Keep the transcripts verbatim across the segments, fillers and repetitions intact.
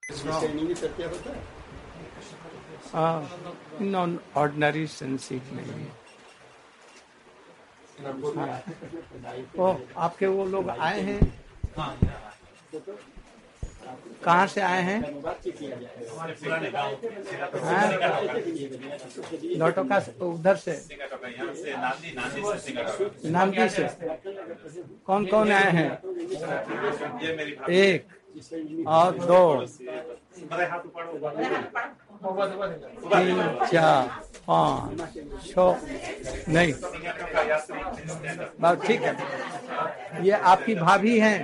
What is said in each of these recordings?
In ordinary sense it नहीं है। हाँ। तो आपके वो लोग आए हैं, कहाँ से आए हैं? लौटोका उधर से, नांदी से। कौन कौन आए हैं? एक और दो, तीन, चार, पाँच, छः, नहीं बस ठीक है। ये आपकी भाभी हैं?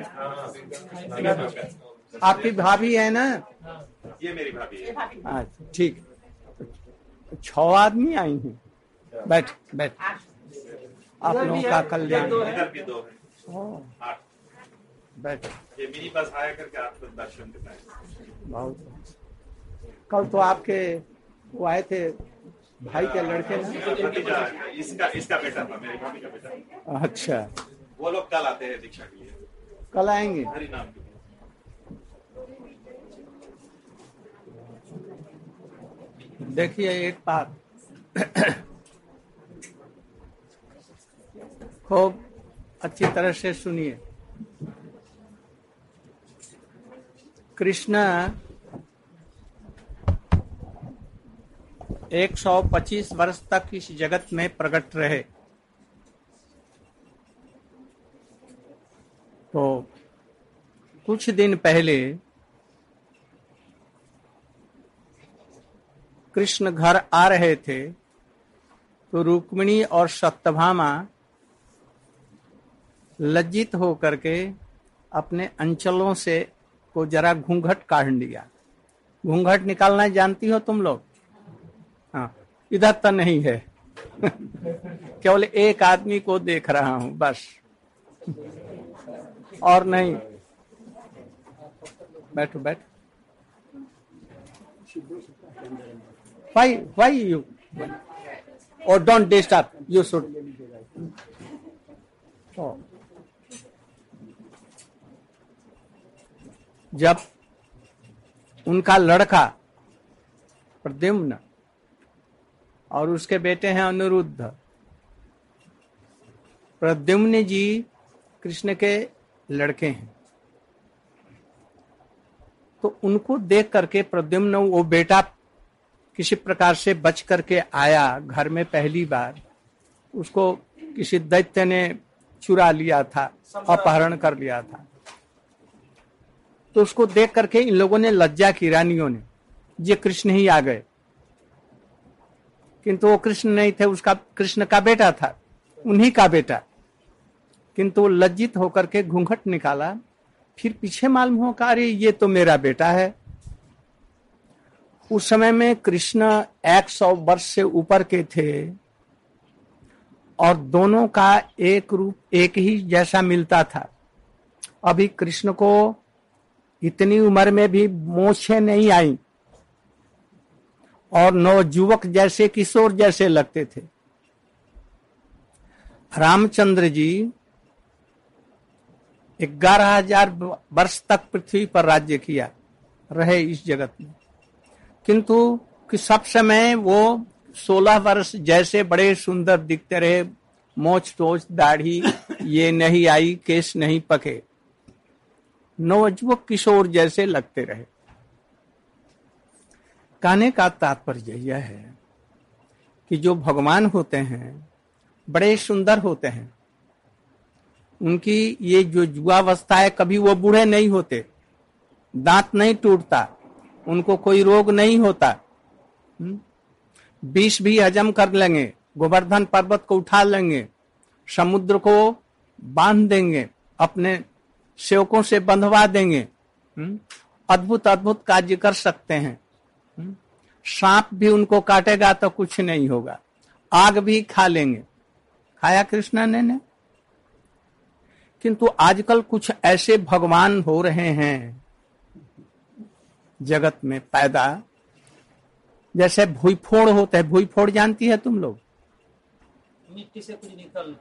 आपकी भाभी है ना? ये मेरी भाभी है। अच्छा ठीक, छह आदमी आई हैं। बैठ बैठ, आप लोगों का कल्याण। इधर भी दो है, आठ। बैठ। ये मिनी बस आया करके आपको दर्शन देता है। बहुत। कल तो आपके वो आए थे भाई के लड़के ना? इसका इसका बेटा था, मेरी भाभी का बेटा। अच्छा, वो लोग कल आते हैं दीक्षा के लिए। कल आएंगे? हरि नाम के लिए। देखिए एक बात खूब अच्छी तरह से सुनिए। कृष्ण एक सौ पच्चीस वर्ष तक इस जगत में प्रकट रहे, तो कुछ दिन पहले कृष्ण घर आ रहे थे तो रुक्मिणी और सत्यभामा लज्जित होकर के अपने अंचलों से को जरा घूंघट काढ़ लिया। घूंघट निकालना जानती हो तुम लोग? हाँ, इधर तो नहीं है केवल एक आदमी को देख रहा हूं बस, और नहीं। बैठो बैठो। Why, why you? Or don't disturb. You should. Oh. जब उनका लड़का प्रद्युम्न और उसके बेटे हैं अनिरुद्ध, प्रद्युम्न जी कृष्ण के लड़के हैं, तो उनको देख करके प्रद्युम्न वो बेटा किसी प्रकार से बच करके आया घर में पहली बार। उसको किसी दैत्य ने चुरा लिया था, अपहरण कर लिया था, तो उसको देख करके इन लोगों ने लज्जा की, रानियों ने, ये कृष्ण ही आ गए। किंतु वो कृष्ण नहीं थे, उसका कृष्ण का बेटा था, उन्हीं का बेटा। किंतु वो लज्जित होकर के घूंघट निकाला, फिर पीछे मालूम हो कि अरे ये तो मेरा बेटा है। उस समय में कृष्ण एक सौ वर्ष से ऊपर के थे और दोनों का एक रूप एक ही जैसा मिलता था। अभी कृष्ण को इतनी उम्र में भी मूंछें नहीं आई और नवजुवक जैसे, किशोर जैसे लगते थे। रामचंद्र जी ग्यारह हजार वर्ष तक पृथ्वी पर राज्य किया रहे इस जगत में, किंतु कि सब समय वो सोलह वर्ष जैसे बड़े सुंदर दिखते रहे। मोछ तोछ दाढ़ी ये नहीं आई, केस नहीं पके, नवजुवक किशोर जैसे लगते रहे। कहने का तात्पर्य यह है कि जो भगवान होते हैं बड़े सुंदर होते हैं। उनकी ये जो युवावस्था है, कभी वो बूढ़े नहीं होते, दांत नहीं टूटता, उनको कोई रोग नहीं होता, विष भी हजम कर लेंगे, गोवर्धन पर्वत को उठा लेंगे, समुद्र को बांध देंगे, अपने सेवकों से बंधवा देंगे, अद्भुत अद्भुत कार्य कर सकते हैं। सांप भी उनको काटेगा तो कुछ नहीं होगा, आग भी खा लेंगे, खाया कृष्ण ने, ने। किंतु आजकल कुछ ऐसे भगवान हो रहे हैं जगत में पैदा, जैसे भूईफोड़ होते हैं। भूईफोड़ जानती है तुम लोग? मिट्टी से कुछ निकल,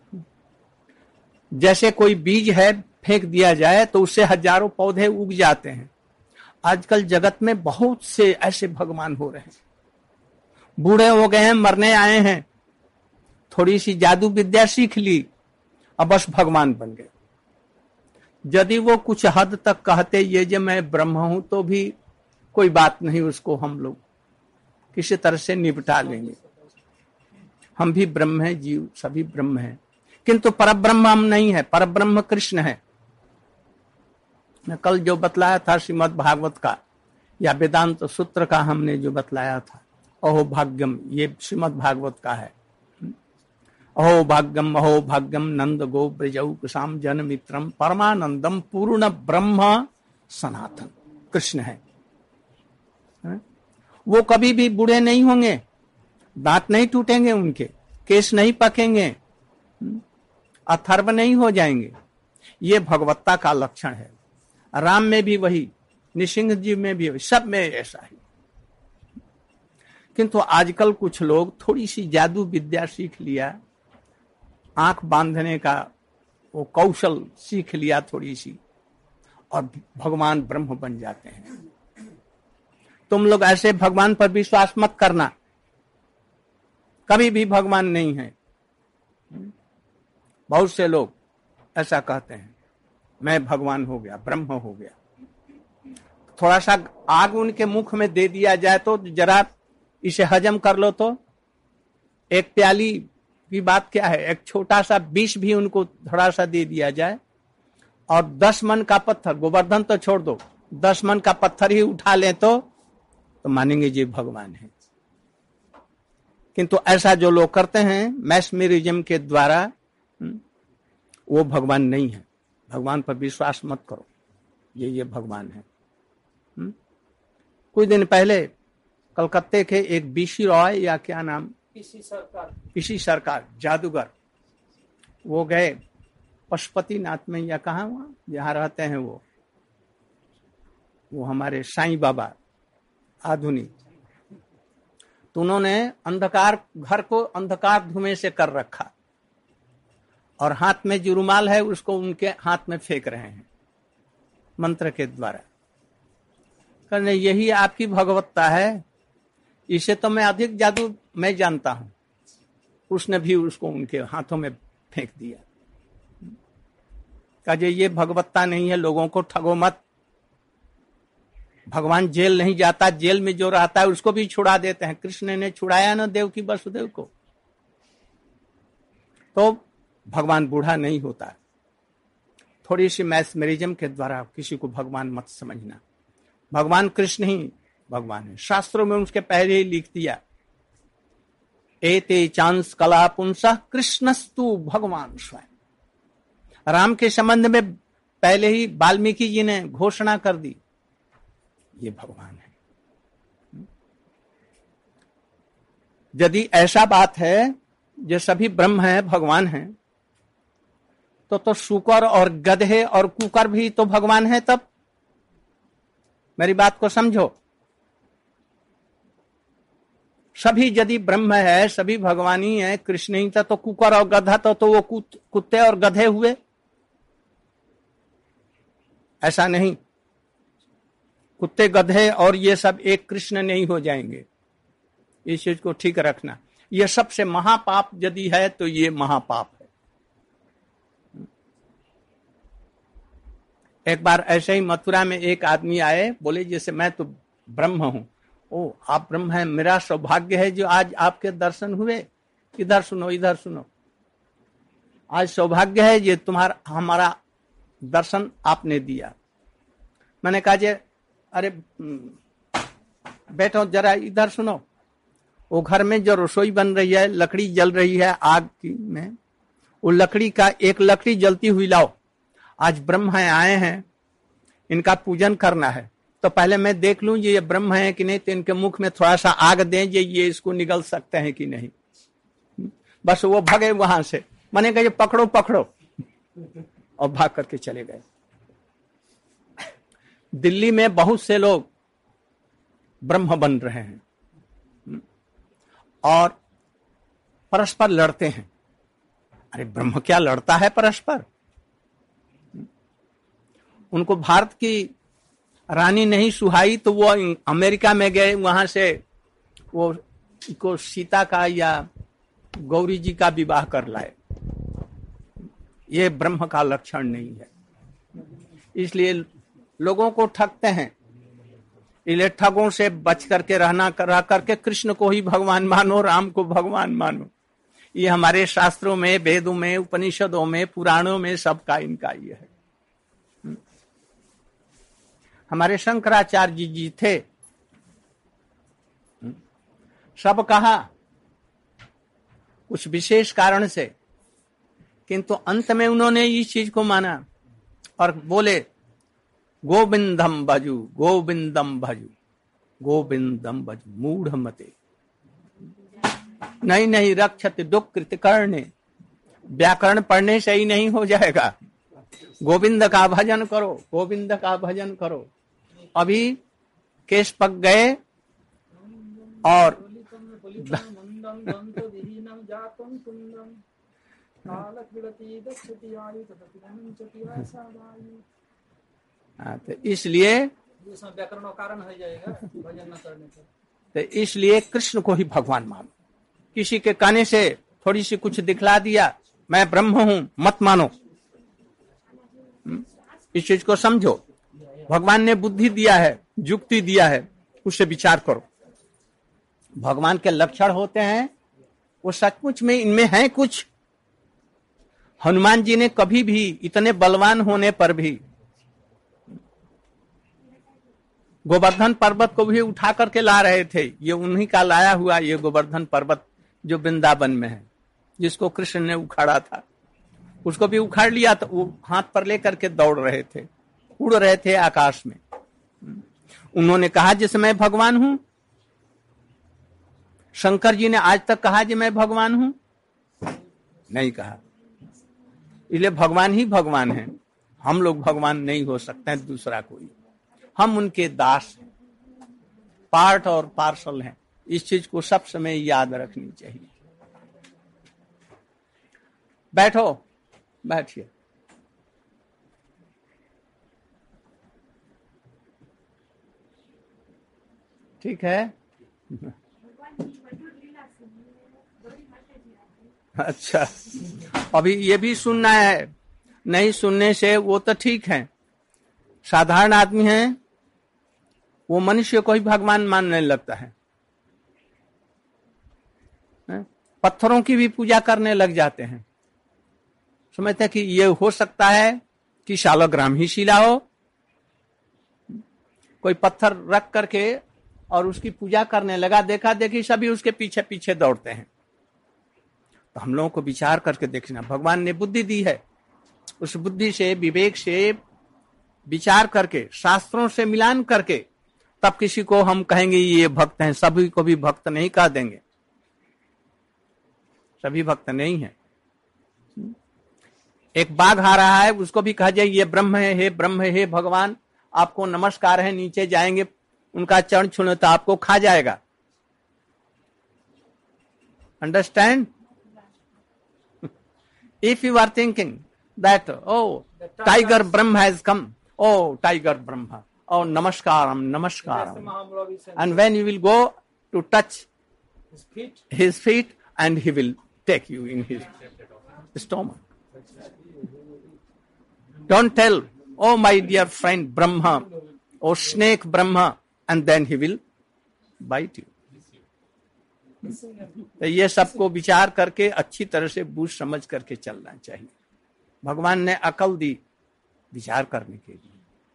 जैसे कोई बीज है फेंक दिया जाए तो उससे हजारों पौधे उग जाते हैं। आजकल जगत में बहुत से ऐसे भगवान हो रहे हैं, बूढ़े हो गए हैं, मरने आए हैं, थोड़ी सी जादू विद्या सीख ली, अब बस भगवान बन गए। यदि वो कुछ हद तक कहते ये जो मैं ब्रह्म हूं तो भी कोई बात नहीं, उसको हम लोग किसी तरह से निपटा लेंगे। हम भी ब्रह्म हैं, जीव सभी ब्रह्म हैं, किंतु परब्रह्म हम नहीं है, परब्रह्म कृष्ण है। मैं कल जो बतलाया था श्रीमद् भागवत का या वेदांत सूत्र का हमने जो बतलाया था, अहो भाग्यम, ये श्रीमद् भागवत का है। अहो भाग्यम अहो भाग्यम नंद गो ब्रजौ कुशाम जन मित्रम परमानंदम पूर्ण ब्रह्म सनातन, कृष्ण है। वो कभी भी बूढ़े नहीं होंगे, दांत नहीं टूटेंगे उनके, केश नहीं पकेंगे, अथर्व नहीं हो जाएंगे। ये भगवत्ता का लक्षण है। राम में भी वही, नृसिंह जी में भी वही, सब में ऐसा ही। किंतु आजकल कुछ लोग थोड़ी सी जादू विद्या सीख लिया, आंख बांधने का वो कौशल सीख लिया थोड़ी सी, और भगवान ब्रह्म बन जाते हैं। तुम लोग ऐसे भगवान पर विश्वास मत करना, कभी भी भगवान नहीं है। बहुत से लोग ऐसा कहते हैं, मैं भगवान हो गया, ब्रह्म हो गया। थोड़ा सा आग उनके मुख में दे दिया जाए तो जरा इसे हजम कर लो, तो एक प्याली की बात क्या है, एक छोटा सा विष भी उनको थोड़ा सा दे दिया जाए, और दस मन का पत्थर, गोवर्धन तो छोड़ दो, दस मन का पत्थर ही उठा ले तो तो मानेंगे ये भगवान है। किंतु ऐसा जो लोग करते हैं मैस्मरिज्म के द्वारा, वो भगवान नहीं है। भगवान पर विश्वास मत करो, ये ये भगवान है। हुँ? कुछ दिन पहले कलकत्ते के एक बीसी रॉय या क्या नाम, पीसी सरकार पीसी सरकार जादूगर, वो गए पशुपतिनाथ में या कहाँ, वहाँ जहाँ रहते हैं वो वो हमारे साईं बाबा आधुनिक, तो उन्होंने अंधकार, घर को अंधकार धुएं से कर रखा, और हाथ में जो रुमाल है उसको उनके हाथ में फेंक रहे हैं मंत्र के द्वारा। कहने यही आपकी भगवत्ता है, इसे तो मैं अधिक जादू मैं जानता हूं। उसने भी उसको उनके हाथों में फेंक दिया। कहा ये भगवत्ता नहीं है, लोगों को ठगो मत। भगवान जेल नहीं जाता, जेल में जो रहता है उसको भी छुड़ा देते हैं। कृष्ण ने छुड़ाया ना देव की वसुदेव को। तो भगवान बूढ़ा नहीं होता। थोड़ी सी मैस्मरिज्म के द्वारा किसी को भगवान मत समझना। भगवान कृष्ण ही भगवान है। शास्त्रों में उसके पहले ही लिख दिया, एते चांस कला पुंसः कृष्णस्तु भगवान स्वयं। राम के संबंध में पहले ही वाल्मीकि जी ने घोषणा कर दी, ये भगवान है। यदि ऐसा बात है जो सभी ब्रह्म है, भगवान है, तो तो शुकर और गधे और कुकर भी तो भगवान है। तब मेरी बात को समझो, सभी यदि ब्रह्म है, सभी भगवानी है, कृष्ण ही था, तो कुकर और गधा तो, तो वो कुत, कुत्ते और गधे हुए। ऐसा नहीं, कुत्ते गधे और ये सब एक कृष्ण नहीं हो जाएंगे। इस चीज को ठीक रखना। ये सबसे महापाप यदि है तो ये महापाप है। एक बार ऐसे ही मथुरा में एक आदमी आए, बोले जैसे मैं तो ब्रह्म हूं। ओ आप ब्रह्म हैं, मेरा सौभाग्य है जो आज आपके दर्शन हुए। इधर सुनो, इधर सुनो, आज सौभाग्य है ये तुम्हारा हमारा दर्शन आपने दिया। मैंने कहा जे अरे बैठो जरा, इधर सुनो। वो घर में जो रसोई बन रही है, लकड़ी जल रही है आग की में, वो लकड़ी का एक लकड़ी जलती हुई लाओ। आज ब्रह्म है, आए हैं, इनका पूजन करना है, तो पहले मैं देख लूं ये ब्रह्म है कि नहीं, तो इनके मुख में थोड़ा सा आग दें, ये ये इसको निगल सकते हैं कि नहीं। बस वो भगे वहां से। मैंने कहा ये पकड़ो पकड़ो, और भाग करके चले गए। दिल्ली में बहुत से लोग ब्रह्म बन रहे हैं और परस्पर लड़ते हैं। अरे ब्रह्म क्या लड़ता है परस्पर? उनको भारत की रानी नहीं सुहाई तो वो अमेरिका में गए, वहां से वो को सीता का या गौरी जी का विवाह कर लाए। ये ब्रह्म का लक्षण नहीं है। इसलिए लोगों को ठगते हैं, इसलिए ठगों से बच करके रहना रह करके कृष्ण को ही भगवान मानो, राम को भगवान मानो। ये हमारे शास्त्रों में, वेदों में, उपनिषदों में, पुराणों में सबका इनका ये है। हमारे शंकराचार्य जी जी थे, सब कहा कुछ विशेष कारण से, किंतु अंत में उन्होंने इस चीज को माना और बोले गोविंदम भजू, गोविंदम भजू, गोविंदम भजू मूढ़ मते नहीं नहीं रक्षति दुख कृत करने। व्याकरण पढ़ने से ही नहीं हो जाएगा, गोविंद का भजन करो, गोविंद का भजन करो। अभी केश पक गए और हाँ, तो इसलिए व्याकरण कारण हो जाएगा भजन न करने पर। तो इसलिए कृष्ण को ही भगवान मानो। किसी के कहने से थोड़ी सी कुछ दिखला दिया, मैं ब्रह्म हूं, मत मानो। इस चीज को समझो, भगवान ने बुद्धि दिया है, युक्ति दिया है, उससे विचार करो। भगवान के लक्षण होते हैं, वो सचमुच में इनमें है कुछ। हनुमान जी ने कभी भी इतने बलवान होने पर भी गोवर्धन पर्वत को भी उठा करके ला रहे थे। ये उन्हीं का लाया हुआ ये गोवर्धन पर्वत जो वृंदावन में है, जिसको कृष्ण ने उखाड़ा था, उसको भी उखाड़ लिया तो वो हाथ पर लेकर के दौड़ रहे थे, उड़ रहे थे आकाश में। उन्होंने कहा जिस मैं भगवान हूं। शंकर जी ने आज तक कहा जी मैं भगवान हूं? नहीं कहा। इसलिए भगवान ही भगवान है, हम लोग भगवान नहीं हो सकते हैं दूसरा कोई। हम उनके दास हैं, पार्ट और पार्सल हैं। इस चीज को सब समय याद रखनी चाहिए। बैठो, बैठिए। ठीक है। अच्छा, अभी ये भी सुनना है, नहीं सुनने से वो तो ठीक है। साधारण आदमी है, वो मनुष्य को ही भगवान मानने लगता है, पत्थरों की भी पूजा करने लग जाते हैं। समझते हैं कि ये हो सकता है कि शालग्राम ही शिला हो। कोई पत्थर रख करके और उसकी पूजा करने लगा, देखा देखी सभी उसके पीछे पीछे दौड़ते हैं। तो हम लोगों को विचार करके देखना, भगवान ने बुद्धि दी है, उस बुद्धि से, विवेक से विचार करके, शास्त्रों से मिलान करके, तब किसी को हम कहेंगे ये भक्त हैं। सभी को भी भक्त नहीं कह देंगे, सभी भक्त नहीं है। एक बाघ आ रहा है, उसको भी कहा जाए ये ब्रह्म है, हे ब्रह्म है, हे भगवान आपको नमस्कार है, नीचे जाएंगे उनका चरण छूने तो आपको खा जाएगा। Understand? If you are thinking that oh tiger Brahma has come, oh tiger Brahma, oh नमस्कारम नमस्कारम, and when you will go to touch his feet, his feet and he will take you in his stomach. Don't tell, oh my dear friend Brahma, or snake Brahma, and then he will bite you. तो ये सबको विचार करके अच्छी तरह से बूझ समझ करके चलना चाहिए। भगवान ने अकल दी विचार करने के लिए।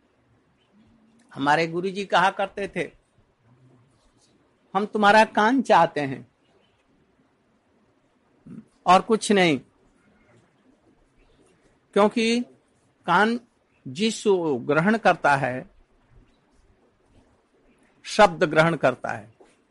हमारे गुरुजी कहा करते थे, हम तुम्हारा कान चाहते हैं और कुछ नहीं, क्योंकि कान जिसको ग्रहण करता है, शब्द ग्रहण करता है,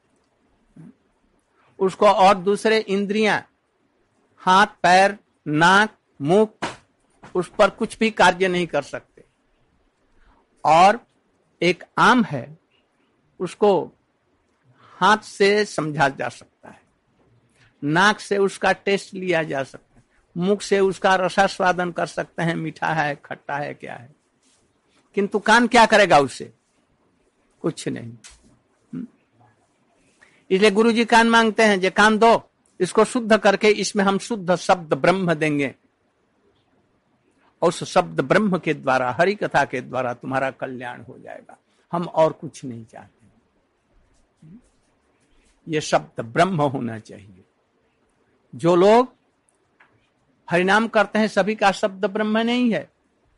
उसको और दूसरे इंद्रियां, हाथ पैर नाक मुख, उस पर कुछ भी कार्य नहीं कर सकते। और एक आम है, उसको हाथ से समझा जा सकता है, नाक से उसका टेस्ट लिया जा सकता है, मुख से उसका रसास्वादन कर सकते हैं, मीठा है खट्टा है क्या है। किंतु कान क्या करेगा उससे? कुछ नहीं। इसलिए गुरु जी कान मांगते हैं, जे कान दो, इसको शुद्ध करके इसमें हम शुद्ध शब्द ब्रह्म देंगे, और उस शब्द ब्रह्म के द्वारा, हरि कथा के द्वारा तुम्हारा कल्याण हो जाएगा। हम और कुछ नहीं चाहते, ये शब्द ब्रह्म होना चाहिए। जो लोग हरिनाम करते हैं सभी का शब्द ब्रह्म नहीं है।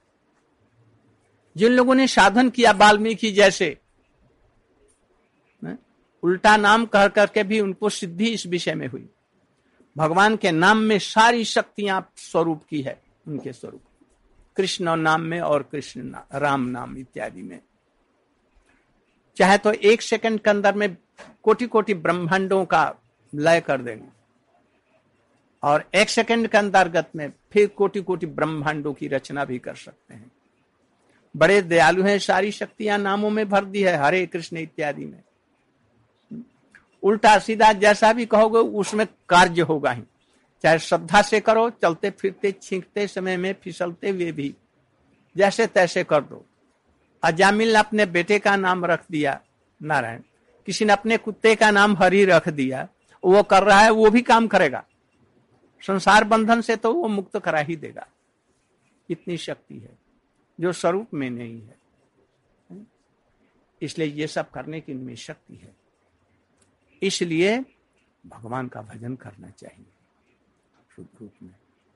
जिन लोगों ने साधन किया वाल्मीकि जैसे, उल्टा नाम कह करके भी उनको सिद्धि इस विषय में हुई। भगवान के नाम में सारी शक्तियां स्वरूप की है, उनके स्वरूप, कृष्ण नाम में और कृष्ण नाम, राम नाम इत्यादि में। चाहे तो एक सेकंड के अंदर में कोटि कोटि ब्रह्मांडों का लय कर देंगे, और एक सेकंड के अंतर्गत में फिर कोटि कोटि ब्रह्मांडों की रचना भी कर सकते हैं। बड़े दयालु हैं, सारी शक्तियां नामों में भर दी है, हरे कृष्ण इत्यादि में। उल्टा सीधा जैसा भी कहोगे उसमें कार्य होगा ही। चाहे श्रद्धा से करो, चलते फिरते छींकते समय में फिसलते हुए भी जैसे तैसे कर दो। अजामिल ने अपने बेटे का नाम रख दिया नारायण, किसी ने अपने कुत्ते का नाम हरि रख दिया, वो कर रहा है, वो भी काम करेगा। संसार बंधन से तो वो मुक्त करा ही देगा। इतनी शक्ति है जो स्वरूप में नहीं है। इसलिए ये सब करने की इनमें शक्ति है। इसलिए भगवान का भजन करना चाहिए शुद्ध रूप में।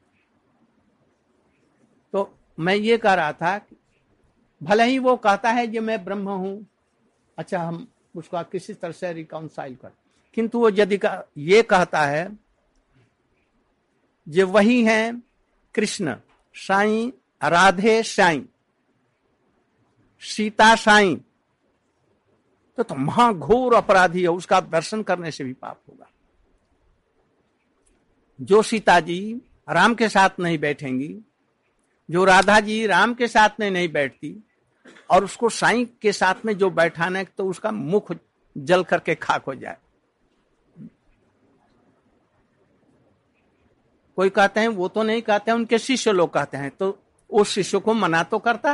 तो मैं ये कह रहा था कि भले ही वो कहता है कि मैं ब्रह्म हूं, अच्छा हम उसका किसी तरह से रिकाउंसाइल कर, किंतु वो यदि का ये कहता है जे वही है कृष्ण, साईं, राधे साईं, सीता साईं, तो, तो महाघोर अपराधी है, उसका दर्शन करने से भी पाप होगा। जो सीता जी राम के साथ नहीं बैठेंगी, जो राधा जी राम के साथ में नहीं बैठती, और उसको साईं के साथ में जो बैठाना है तो उसका मुख जल करके खाक हो जाए। कोई कहते हैं, वो तो नहीं कहते हैं, उनके शिष्य लोग कहते हैं, तो उस शिष्य को मना तो करता।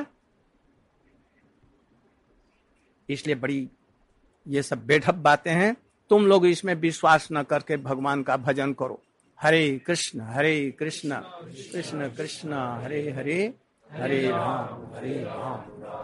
इसलिए बड़ी ये सब बेढप बातें हैं। तुम लोग इसमें विश्वास न करके भगवान का भजन करो। हरे कृष्ण हरे कृष्ण कृष्ण कृष्ण हरे हरे, हरे राम हरे राम।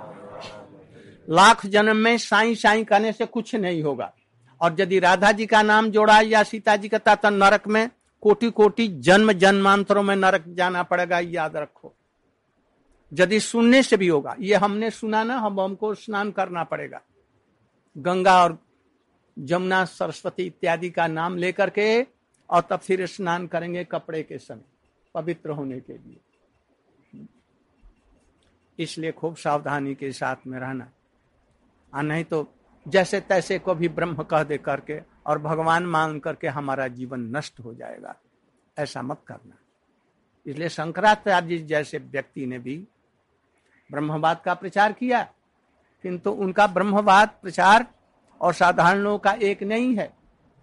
लाख जन्म में साईं साईं कहने से कुछ नहीं होगा। और यदि राधा जी का नाम जोड़ा या सीता जी का, तो नरक में कोटि कोटि जन्म जन्मांतरों में नरक जाना पड़ेगा, याद रखो। यदि सुनने से भी होगा, ये हमने सुना ना, हम हमको स्नान करना पड़ेगा गंगा और जमुना सरस्वती इत्यादि का नाम लेकर के, और तब फिर स्नान करेंगे कपड़े के समय पवित्र होने के लिए। इसलिए खूब सावधानी के साथ में रहना, और नहीं तो जैसे तैसे को भी ब्रह्म कह दे करके और भगवान मान करके हमारा जीवन नष्ट हो जाएगा। ऐसा मत करना। इसलिए शंकराचार्य जैसे व्यक्ति ने भी ब्रह्मवाद का प्रचार किया, किंतु उनका ब्रह्मवाद प्रचार और साधारण लोगों का एक नहीं है,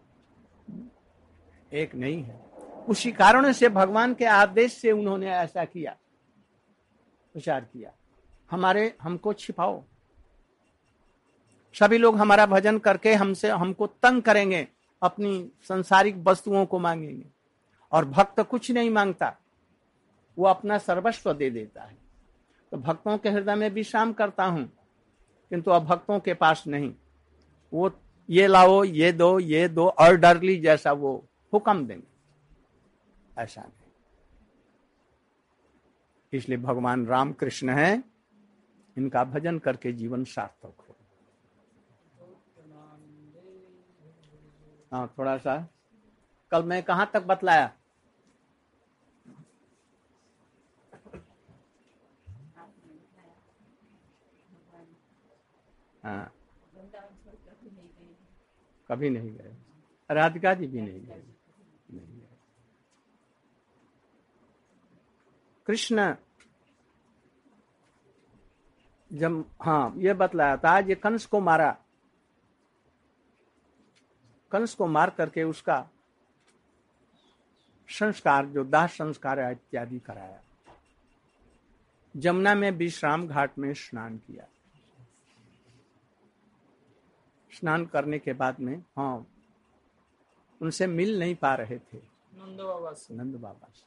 एक नहीं है। उसी कारण से भगवान के आदेश से उन्होंने ऐसा किया, प्रचार किया। हमारे हमको छिपाओ, सभी लोग हमारा भजन करके हमसे हमको तंग करेंगे, अपनी सांसारिक वस्तुओं को मांगेंगे, और भक्त कुछ नहीं मांगता, वो अपना सर्वस्व दे देता है। तो भक्तों के हृदय में विश्राम करता हूं, किंतु अब भक्तों के पास नहीं। वो ये लाओ, ये दो, ये दो, ऑर्डरली जैसा वो हुक्म देंगे, ऐसा नहीं। इसलिए भगवान राम कृष्ण है, इनका भजन करके जीवन सार्थक हो। हाँ, थोड़ा सा कल मैं कहां तक बतलाया? हाँ, कभी नहीं गए, राधिका जी भी नहीं गए, नहीं गए। कृष्ण जब, हाँ ये बतलाया था, ये कंस को मारा, कंस को मार करके उसका संस्कार जो दाह संस्कार इत्यादि कराया, जमुना में विश्राम घाट में स्नान किया। स्नान करने के बाद में, हाँ, उनसे मिल नहीं पा रहे थे नंद बाबा से। नंद बाबा से।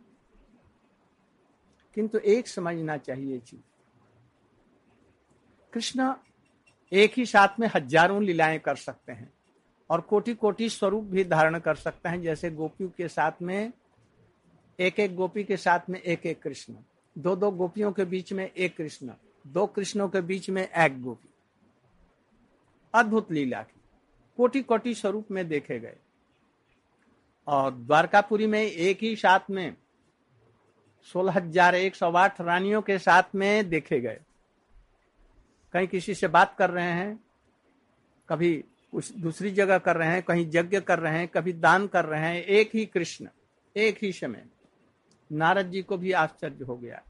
किंतु एक समझना चाहिए चीज, कृष्ण एक ही साथ में हजारों लीलाएं कर सकते हैं और कोटि कोटि स्वरूप भी धारण कर सकते हैं। जैसे गोपियों के साथ में, एक एक गोपी के साथ में एक एक कृष्ण, दो दो गोपियों के बीच में एक कृष्ण, दो कृष्णों के बीच में एक गोपी। अद्भुत लीला की कोटि कोटि स्वरूप में देखे गए। और द्वारकापुरी में एक ही साथ में सोलह हजार एक सौ आठ रानियों के साथ में देखे गए। कहीं किसी से बात कर रहे हैं, कभी कुछ दूसरी जगह कर रहे हैं, कहीं यज्ञ कर रहे हैं, कभी दान कर रहे हैं, एक ही कृष्ण एक ही समय। नारद जी को भी आश्चर्य हो गया।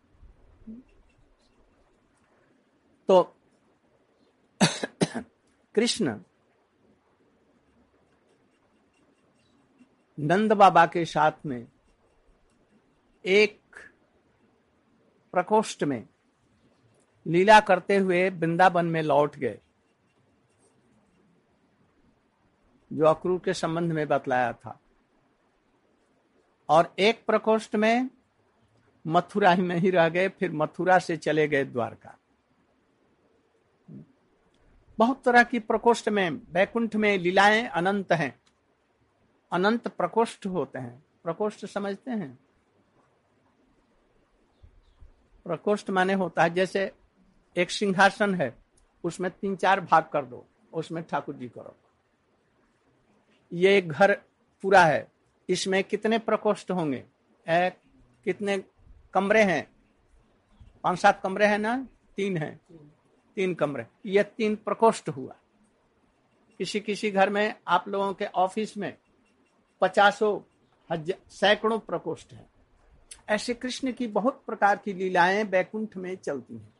तो कृष्ण नंद बाबा के साथ में एक प्रकोष्ठ में लीला करते हुए वृंदावन में लौट गए, जो अक्रूर के संबंध में बतलाया था। और एक प्रकोष्ठ में मथुरा में ही रह गए, फिर मथुरा से चले गए द्वारका। बहुत तरह की प्रकोष्ठ में, बैकुंठ में लीलाएं अनंत हैं, अनंत प्रकोष्ठ होते हैं। प्रकोष्ठ समझते हैं? प्रकोष्ठ माने होता है जैसे एक सिंहासन है, उसमें तीन चार भाग कर दो, उसमें ठाकुर जी करो। ये एक घर पूरा है, इसमें कितने प्रकोष्ठ होंगे? एक, कितने कमरे हैं? पांच सात कमरे हैं ना? तीन हैं, तीन कमरे, ये तीन प्रकोष्ठ हुआ। किसी किसी घर में, आप लोगों के ऑफिस में पचासों हजार सैकड़ों प्रकोष्ठ हैं। ऐसे कृष्ण की बहुत प्रकार की लीलाएं बैकुंठ में चलती हैं।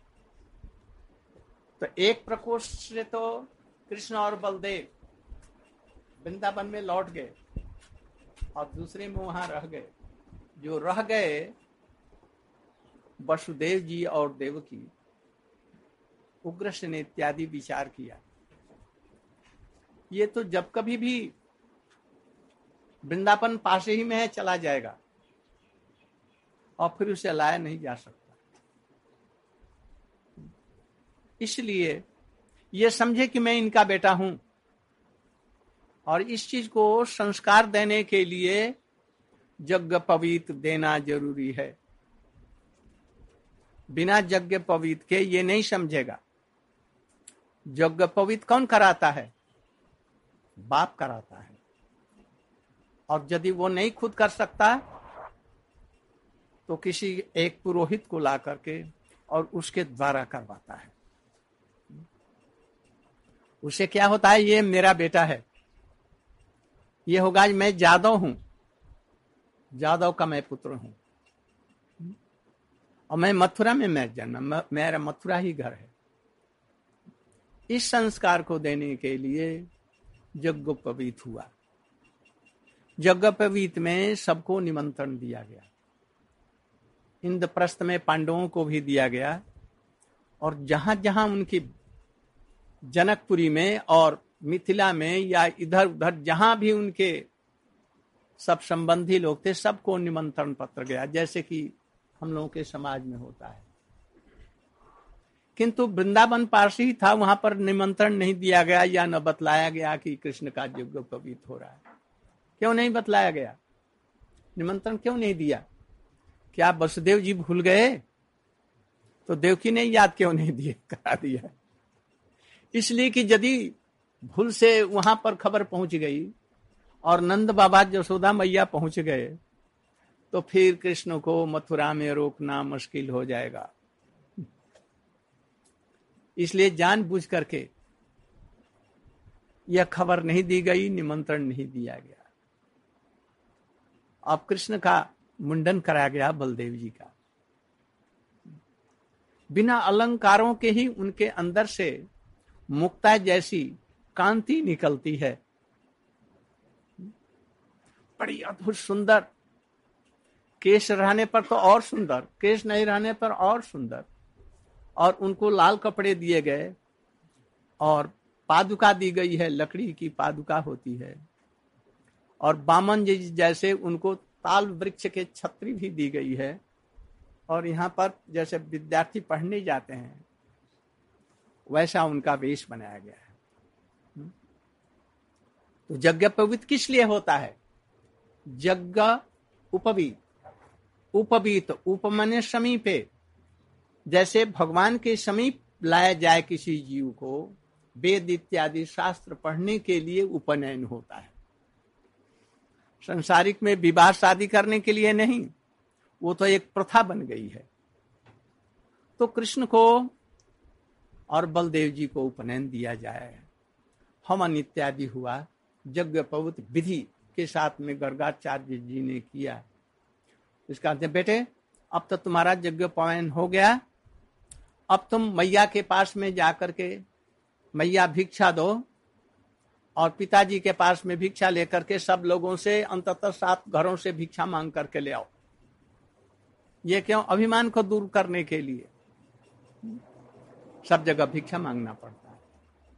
तो एक प्रकोष्ठ से तो कृष्ण और बलदेव वृंदावन में लौट गए और दूसरे में वहां रह गए। जो रह गए वसुदेव जी और देवकी, उग्रसेन ने इत्यादि विचार किया, ये तो जब कभी भी वृंदावन पास ही में है, चला जाएगा और फिर उसे लाया नहीं जा सकता। इसलिए ये समझे कि मैं इनका बेटा हूं, और इस चीज को संस्कार देने के लिए यज्ञ पवीत देना जरूरी है। बिना यज्ञ पवीत के ये नहीं समझेगा। यज्ञ पवीत कौन कराता है? बाप कराता है। और यदि वो नहीं खुद कर सकता तो किसी एक पुरोहित को ला करके और उसके द्वारा करवाता है। उसे क्या होता है? ये मेरा बेटा है, ये होगा मैं जादव हूं, जादव का मैं पुत्र हूं, और मैं मथुरा में मैं जन्म, मेरा मथुरा ही घर है। इस संस्कार को देने के लिए यज्ञोपवीत हुआ। यज्ञोपवीत में सबको निमंत्रण दिया गया। इंद्रप्रस्थ में पांडवों को भी दिया गया, और जहां जहां उनकी जनकपुरी में और मिथिला में या इधर उधर जहां भी उनके सब संबंधी लोग थे, सबको निमंत्रण पत्र गया, जैसे कि हम लोगों के समाज में होता है। किंतु वृंदावन पास ही था, वहां पर निमंत्रण नहीं दिया गया या न बतलाया गया कि कृष्ण का यज्ञोपवीत हो रहा है। क्यों नहीं बतलाया गया? निमंत्रण क्यों नहीं दिया? क्या वसुदेव जी भूल गए? तो देवकी ने याद क्यों नहीं दिए करा दिया? इसलिए कि यदि भूल से वहां पर खबर पहुंच गई और नंद बाबा यशोदा मैया पहुंच गए, तो फिर कृष्ण को मथुरा में रोकना मुश्किल हो जाएगा। इसलिए जानबूझ करके यह खबर नहीं दी गई, निमंत्रण नहीं दिया गया। अब कृष्ण का मुंडन कराया गया बलदेव जी का। बिना अलंकारों के ही उनके अंदर से मुक्ता जैसी कांति निकलती है, बड़ी अद्भुत सुंदर। केश रहने पर तो और सुंदर, केश नहीं रहने पर और सुंदर। और उनको लाल कपड़े दिए गए और पादुका दी गई है, लकड़ी की पादुका होती है। और बामन जी जैसे उनको ताल वृक्ष के छतरी भी दी गई है। और यहाँ पर जैसे विद्यार्थी पढ़ने जाते हैं वैसा उनका वेश बनाया गया है। तो यज्ञ पवित किस लिए होता है? यज्ञ उपवीत, उपवीत उपमने समीपे, जैसे भगवान के समीप लाया जाए किसी जीव को, वेद इत्यादि शास्त्र पढ़ने के लिए उपनयन होता है। संसारिक में विवाह शादी करने के लिए नहीं, वो तो एक प्रथा बन गई है। तो कृष्ण को और बलदेव जी को उपनयन दिया जाए, हवन इत्यादि हुआ, यज्ञ पवित्र विधि के साथ में गर्गाचार्य जी ने किया। इसका कहते बेटे अब तो तुम्हारा यज्ञ पवन हो गया, अब तुम मैया के पास में जाकर के मैया भिक्षा दो, और पिताजी के पास में भिक्षा लेकर के सब लोगों से अंततः सात घरों से भिक्षा मांग करके ले आओ। ये क्यों? अभिमान को दूर करने के लिए सब जगह भिक्षा मांगना पड़ता है।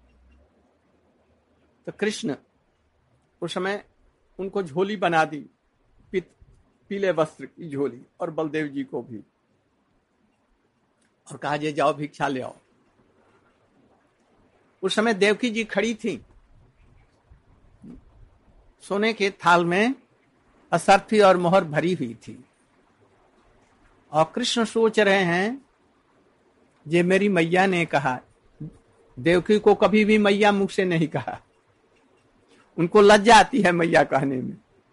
तो कृष्ण उस समय उनको झोली बना दी, पीले वस्त्र की झोली, और बलदेव जी को भी, और कहा जे जाओ भिक्षा ले आओ। उस समय देवकी जी खड़ी थी, सोने के थाल में असरफी और मोहर भरी हुई थी, और कृष्ण सोच रहे हैं ये मेरी मैया ने कहा। देवकी को कभी भी मैया मुख से नहीं कहा, उनको लज्जा आती है मैया कहने में,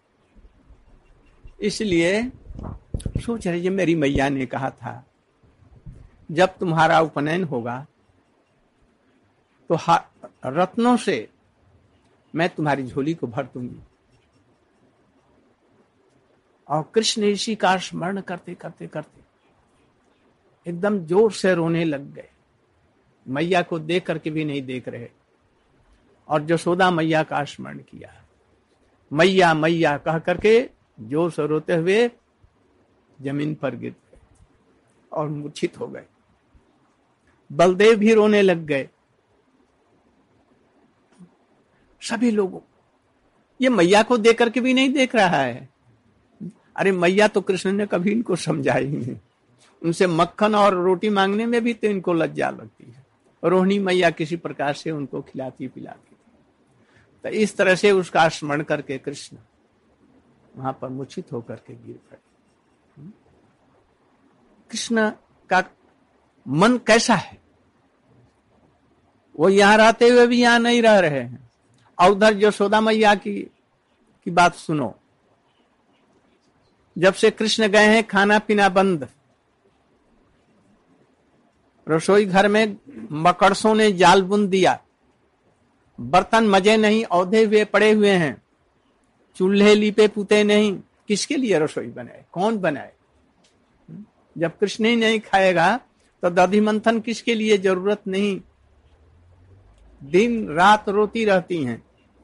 इसलिए सोच रहे ये मेरी मैया ने कहा था जब तुम्हारा उपनयन होगा तो रत्नों से मैं तुम्हारी झोली को भर दूंगी। और कृष्ण इसी का स्मरण करते करते करते एकदम जोर से रोने लग गए, मैया को देख करके भी नहीं देख रहे, और यशोदा मैया का स्मरण किया, मैया मैया कह करके जोर से रोते हुए जमीन पर गिर गए और मूर्छित हो गए। बलदेव भी रोने लग गए। सभी लोगों, ये मैया को देख करके भी नहीं देख रहा है। अरे मैया तो कृष्ण ने कभी इनको समझाई नहीं, उनसे मक्खन और रोटी मांगने में भी तो इनको लज्जा लगती है। रोहिणी मैया किसी प्रकार से उनको खिलाती पिलाती थी। तो इस तरह से उसका स्मरण करके कृष्ण वहां पर मूर्छित होकर के गिर पड़े। कृष्ण का मन कैसा है? वो यहां रहते हुए भी यहां नहीं रह रहे हैं। और उधर यशोदा मैया की की बात सुनो, जब से कृष्ण गए हैं खाना पीना बंद, रसोई घर में मकड़सों ने जाल बुन दिया, बर्तन मजे नहीं औधे हुए पड़े हुए हैं, चूल्हे लीपे पुते नहीं। किसके लिए रसोई बनाए? कौन बनाए? जब कृष्ण ही नहीं खाएगा तो दधि मंथन किसके लिए? जरूरत नहीं। दिन रात रोती रहती हैं।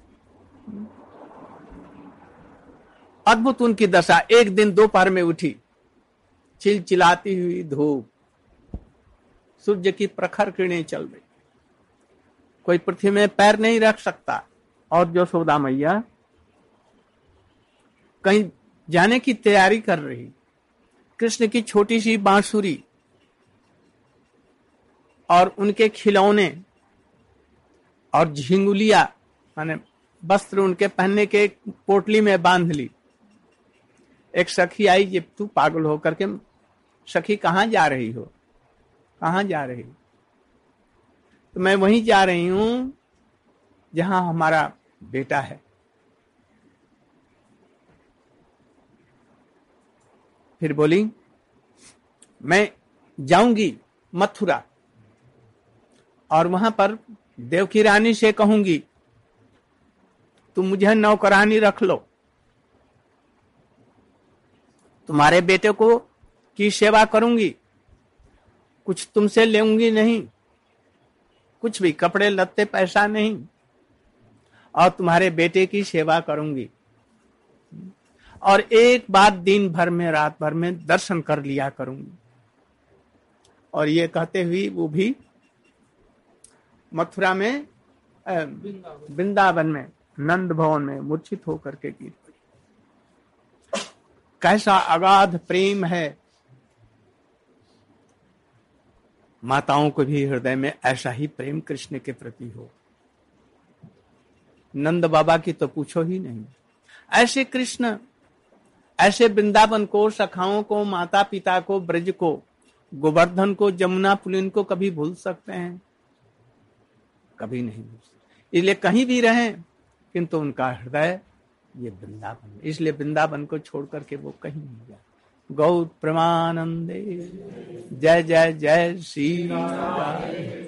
अद्भुत उनकी दशा। एक दिन दोपहर में उठी, चिलचिलाती हुई धूप, सूर्य की प्रखर किरणें चल रही, कोई पृथ्वी में पैर नहीं रख सकता। और यशोदा मैया कहीं जाने की तैयारी कर रही। कृष्ण की छोटी सी बांसुरी और उनके खिलौने और झिंगुलिया माने वस्त्र उनके पहनने के पोटली में बांध ली। एक सखी आई, ये तू पागल होकर के, सखी कहाँ जा रही हो? कहाँ जा रही? तो मैं वहीं जा रही हूं जहां हमारा बेटा है। फिर बोली, मैं जाऊंगी मथुरा और वहां पर देवकी रानी से कहूंगी तुम मुझे नौकरानी रख लो, तुम्हारे बेटे को की सेवा करूंगी, कुछ तुमसे लेंगी नहीं, कुछ भी कपड़े लत्ते पैसा नहीं, और तुम्हारे बेटे की सेवा करूंगी, और एक बार दिन भर में रात भर में दर्शन कर लिया करूंगी। और ये कहते हुए वो भी मथुरा में अ, वृंदावन में नंद भवन में मूर्छित होकर के गिर पड़ी। कैसा अगाध प्रेम है। माताओं को भी हृदय में ऐसा ही प्रेम कृष्ण के प्रति हो। नंद बाबा की तो पूछो ही नहीं। ऐसे कृष्ण, ऐसे वृंदावन को, सखाओं को, माता पिता को, ब्रज को, गोवर्धन को, जमुना पुलिन को कभी भूल सकते हैं? कभी नहीं भूल सकते। इसलिए कहीं भी रहें किंतु उनका हृदय ये वृंदावन, इसलिए वृंदावन को छोड़ करके वो कहीं नहीं गया। गौर प्रेमानंदे जय जय जय श्री राम।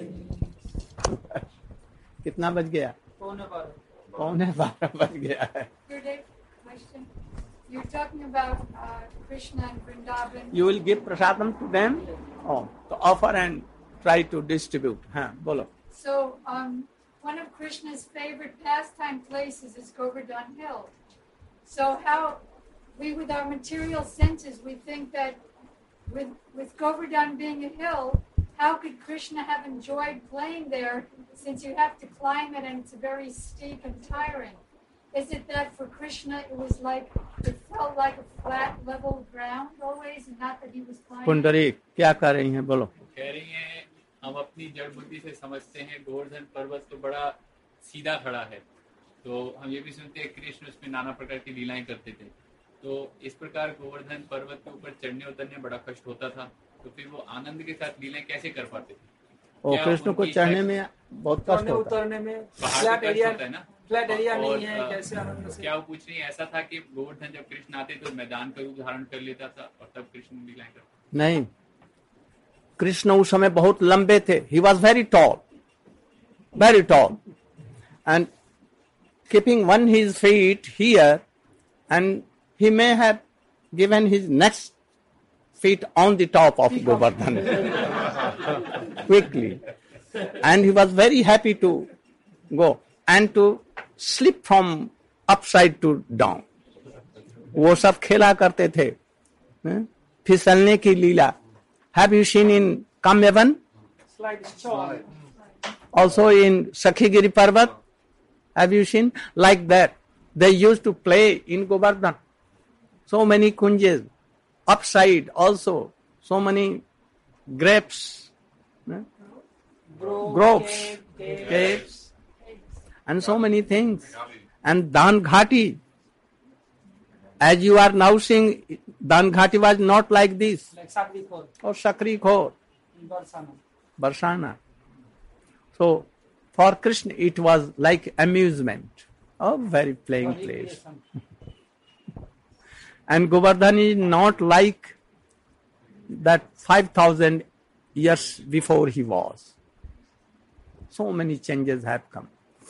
कितना बज गया? पौने बारह पौने बारह बज गया है। You're talking about uh, Krishna and Vrindavan. You will give prasadam to them? Oh, to offer and try to distribute. हाँ, बोलो। So, um, one of Krishna's favorite pastime places is Govardhan Hill. So how we, with our material senses, we think that with, with Govardhan being a hill, how could Krishna have enjoyed playing there since you have to climb it and it's very steep and tiring? Is it that for Krishna it was like, it felt like a flat, level ground always and not that he was climbing? कुंडरी क्या कर रही हैं? बोलो। कह रही हैं हम अपनी जड़ बुद्धि से समझते हैं गोवर्धन पर्वत तो बड़ा सीधा खड़ा है, तो हम ये भी सुनते हैं कृष्ण उसमें नाना प्रकार की लीलाएं करते थे, तो इस प्रकार गोवर्धन पर्वत के ऊपर चढ़ने उतरने बड़ा कष्ट होता था, तो फिर वो आनंद के साथ लीलाएं कैसे कर पाते थे? और कृष्ण को चढ़ने में बहुत कष्ट होता उतरने में पहाड़ पे कष्ट होता है ना, फ्लैट एरिया और, नहीं है, कैसे आनंद से? क्या वो पूछ रही है ऐसा था कि गोवर्धन जब कृष्ण आते तो मैदान का रूप धारण कर लेता था और तब कृष्ण लीलाएं करते? नहीं, कृष्ण उस समय बहुत लंबे थे। He was very tall, very tall, and keeping one his feet here and he may have given his next feet on the top of Govardhan quickly, and he was very happy to go and to slip from upside to down. वो सब खेला करते थे, फिसलने की लीला। Have you seen in Kamyavan? Also in Sakhigiri Parvat? Have you seen? Like that. They used to play in Govardhan. So many kunjas. Upside also, so many grapes, eh? groves, caves, and so many things. And Dan Ghati, as you are now seeing, Dan Ghati was not like this. Like Sakri Khor, Or Sakri Khor, Barsana. Barsana. So, for Krishna, it was like amusement. Oh, very playing place. And Govardhan is not like that five thousand years before he was. So many changes have come.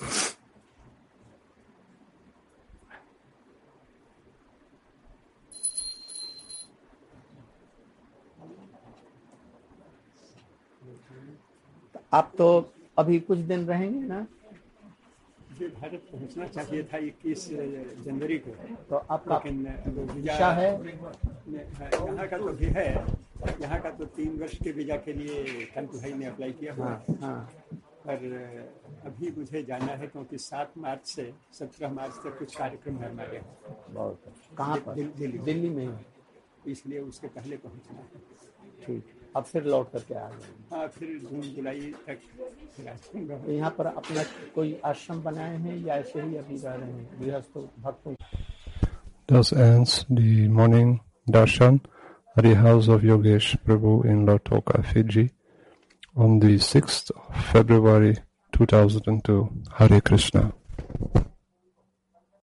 आप तो अभी कुछ दिन रहेंगे ना? मुझे भारत पहुंचना चाहिए था इक्कीस जनवरी को, तो आपका लेकिन वीजा है? यहाँ का तो भी है, यहाँ का तो तीन वर्ष के वीजा के लिए कांतु भाई ने अप्लाई किया हुआ। हाँ, हाँ। पर अभी मुझे जाना है क्योंकि सात मार्च से सत्रह मार्च तक कुछ कार्यक्रम है हमारे। बहुत। कहाँ पर? दिल्ली दिल्ली में ही। इसलिए उसके पहले पहुंचना है। ठीक, अब फिर लौट करके आ गए। हाँ, फिर जून जुलाई तक फिर आ जाऊंगा। यहाँ पर अपना कोई आश्रम बनाए हैं या ऐसे ही अभी रह रहे हैं गृहस्थ भक्तों? Thus ends the morning darshan at the house of Yogesh Prabhu in Lautoka, Fiji, on the sixth of February two thousand two. Hare Krishna.